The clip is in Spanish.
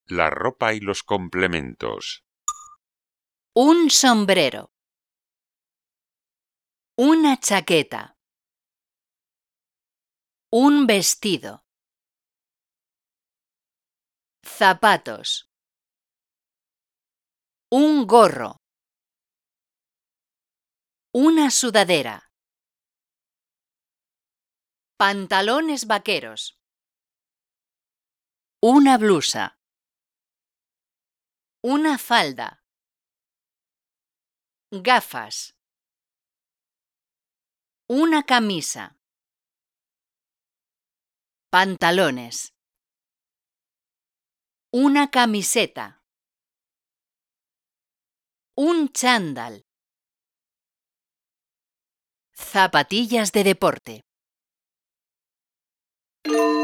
La ropa y los complementos. Un sombrero. Una chaqueta. Un vestido. Zapatos. Un gorro. Una sudadera. Pantalones vaqueros. Una blusa. Una falda. Gafas. Una camisa. Pantalones. Una camiseta. Un chándal. Zapatillas de deporte.